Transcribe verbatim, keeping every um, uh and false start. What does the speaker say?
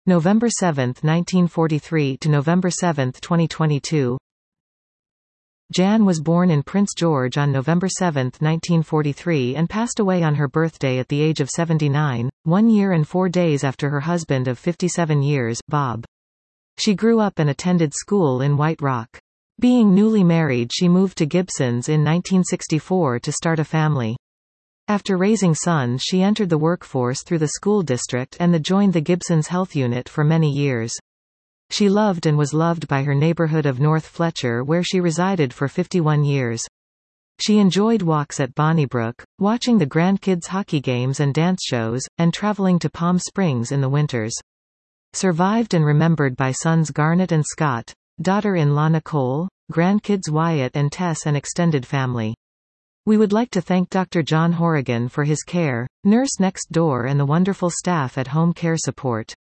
November seventh, nineteen forty-three to November seventh, twenty twenty-two. Jan was born in Prince George on November seventh, nineteen forty-three and passed away on her birthday at the age of seventy-nine, one year and four days after her husband of fifty-seven years, Bob. She grew up and attended school in White Rock. Being newly married, she moved to Gibsons in nineteen sixty-four to start a family. After raising sons, she entered the workforce through the school district and the joined the Gibsons Health Unit for many years. She loved and was loved by her neighborhood of North Fletcher, where she resided for fifty-one years. She enjoyed walks at Bonnybrook, watching the grandkids' hockey games and dance shows, and traveling to Palm Springs in the winters. Survived and remembered by sons Garnet and Scott, daughter-in-law Nicole, grandkids Wyatt and Tess, and extended family. We would like to thank Doctor John Horrigan for his care, nurse next door, and the wonderful staff at Home Care Support.